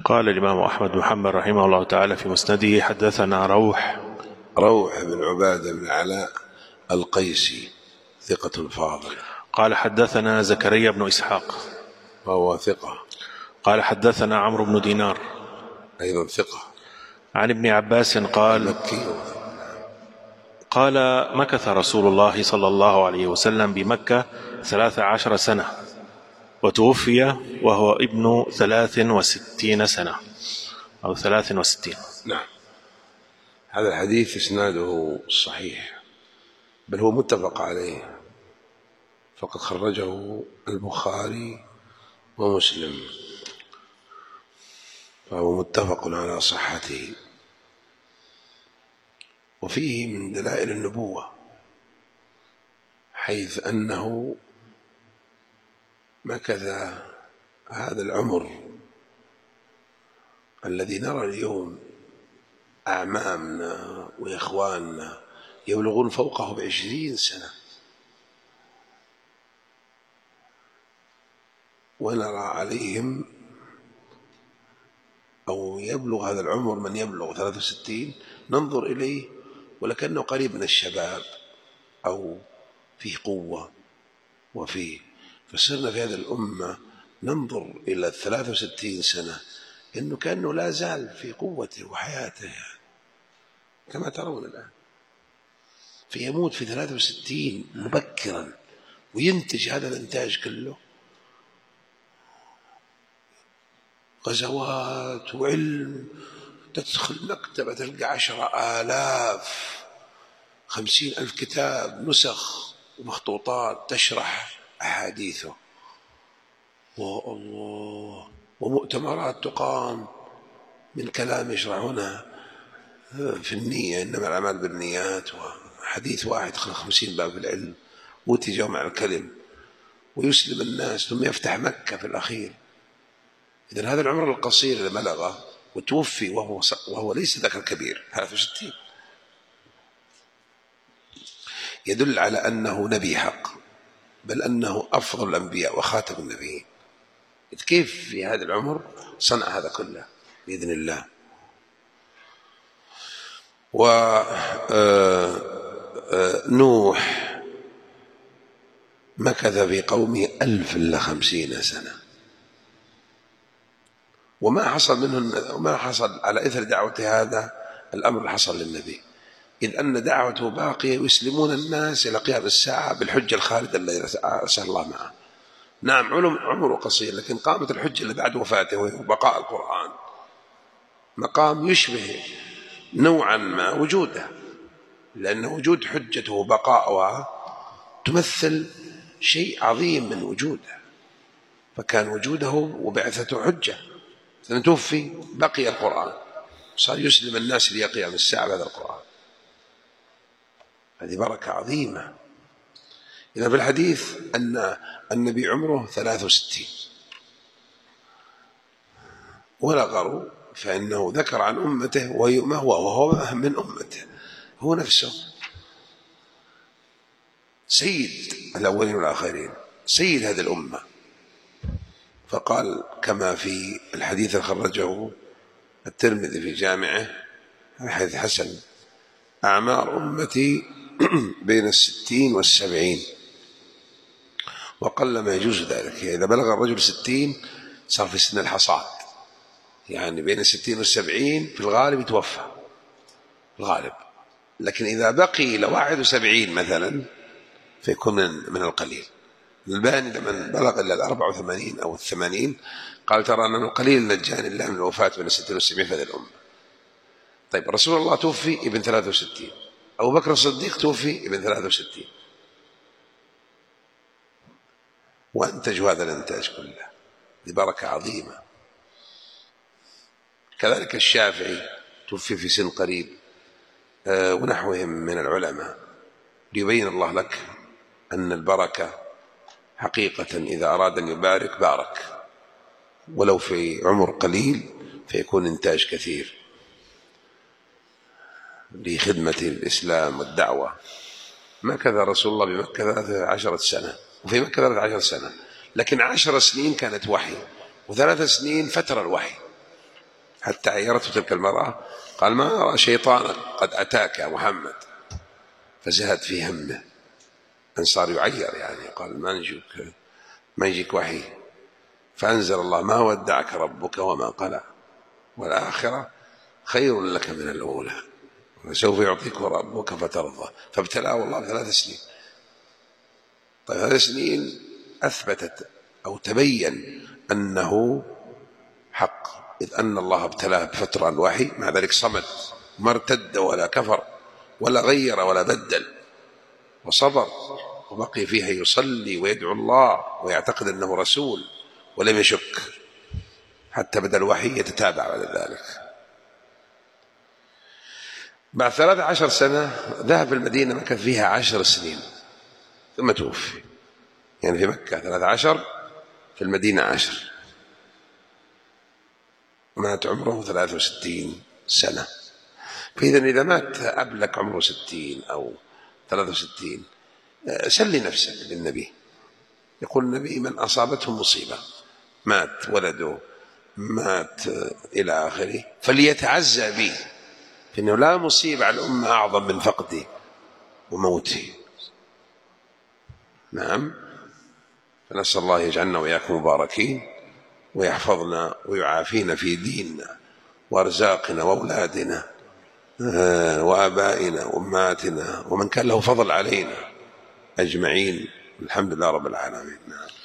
قال الإمام أحمد بن محمد رحمه الله تعالى في مسنده: حدثنا روح بن عبادة بن علاء القيسي ثقة فاضل. قال حدثنا زكريا بن إسحاق وهو ثقة. قال حدثنا عمرو بن دينار أيضا ثقة. عن ابن عباس قال: مكث رسول الله صلى الله عليه وسلم بمكة 13 سنة، وتوفي وهو ابن 63 سنة أو 63. نعم. هذا الحديث إسناده صحيح، بل هو متفق عليه، فقد خرجه البخاري ومسلم، فهو متفق على صحته. وفيه من دلائل النبوة، حيث أنه مكث هذا العمر الذي نرى اليوم أعمامنا وإخواننا يبلغون فوقه ب20 سنة، ونرى عليهم أو يبلغ هذا العمر من يبلغ 63 ننظر إليه ولكنه قريب من الشباب أو فيه قوة وفيه، فصرنا في هذه الأمة ننظر إلى 63 سنة إنه كأنه لا زال في قوته وحياته، يعني كما ترون الآن، فيموت في 63 مبكرا وينتج هذا الإنتاج كله غزوات وعلم، تدخل مكتبة تلقى 10,000 50,000 كتاب نسخ ومخطوطات تشرح أحاديثه، والله، ومؤتمرات تقام من كلام يشرحونها في النية، إنما الأعمال بالنيات، وحديث واحد 50 باب في العلم، وتي جمع الكلم ويسلم الناس ثم يفتح مكة في الأخير. إذن هذا العمر القصير اللي بلغه وتوفي وهو ليس ذاك الكبير 63 يدل على أنه نبي حق، بل أنه أفضل الأنبياء وخاتم النبيين. كيف في هذا العمر صنع هذا كله بإذن الله. ونوح مكث في قومه 1050 سنة، وما حصل منه، وما حصل على إثر دعوته هذا الأمر اللي حصل للنبي، إذ أن دعوته باقية ويسلمون الناس إلى قيام الساعة بالحجة الخالدة التي أرسل الله معه. نعم عمره قصير، لكن قامت الحجة اللي بعد وفاته وبقاء القرآن مقام يشبه نوعا ما وجوده، لأن وجود حجته وبقاؤها تمثل شيء عظيم من وجوده، فكان وجوده وبعثته حجة. توفي بقي القرآن، صار يسلم الناس لقيام الساعة بهذا القرآن، هذه بركة عظيمة. إذا في الحديث أن النبي عمره 63 ولا غرو، فإنه ذكر عن أمته وهو من أمته، هو نفسه سيد الأولين والآخرين، سيد هذه الأمة، فقال كما في الحديث خرجه الترمذي في جامعه حديث حسن: أعمار أمتي بين 60 و70، وقل ما يجوز ذلك. إذا بلغ الرجل 60 صار في سن الحصاد، يعني بين 60 و70 في الغالب يتوفى الغالب، لكن إذا بقي إلى 71 مثلا فيكون من القليل. الباني لما بلغ إلى 84 أو 80 قال: ترى أن من القليل نجاني الله من الوفاة بين 60 و70 في هذه الأمة. طيب رسول الله توفي ابن 63، أبو بكر الصديق توفي ابن 63، وأنتجوا هذا الإنتاج كله، ببركة عظيمة. كذلك الشافعي توفي في سن قريب، ونحوهم من العلماء، ليبين الله لك أن البركة حقيقة إذا أراد أن يبارك بارك، ولو في عمر قليل فيكون إنتاج كثير لخدمة الإسلام والدعوة. مكث رسول الله بمكة 13 سنة، وفي مكة 13 سنة، لكن 10 سنين كانت وحي، و3 سنين فترة الوحي، حتى عيرته تلك المرأة، قال ما أرى شيطانا قد أتاك يا محمد، فزهد في همه أن صار يعير، يعني قال ما يجيك وحي، فأنزل الله ما ودعك ربك وما قلى والآخرة خير لك من الأولى وسوف يعطيك ربك فترضى. فابتلاه الله ب3 سنين. طيب 3 سنين أثبتت أو تبين أنه حق، إذ أن الله ابتلاه بفترة الوحي، مع ذلك صمد ما ارتد ولا كفر ولا غير ولا بدل، وصبر وبقي فيها يصلي ويدعو الله ويعتقد أنه رسول ولم يشك حتى بدأ الوحي يتتابع بعد ذلك. بعد 13 سنة ذهب المدينة، مكث فيها 10 سنين ثم توفي. يعني في مكة 13، في المدينة 10، مات عمره 63 سنة. فإذا إذا مات أبلك عمره 60 أو 63 سلي نفسك للنبي. يقول النبي من أصابته مصيبة، مات ولده، مات إلى آخره، فليتعزى بي، فإنه لا مصيبة على الأمة أعظم من فقدي وموتي. نعم. فنسأل الله يجعلنا وإياكم مباركين ويحفظنا ويعافينا في ديننا وأرزاقنا وأولادنا وآبائنا وأمهاتنا ومن كان له فضل علينا أجمعين. الحمد لله رب العالمين.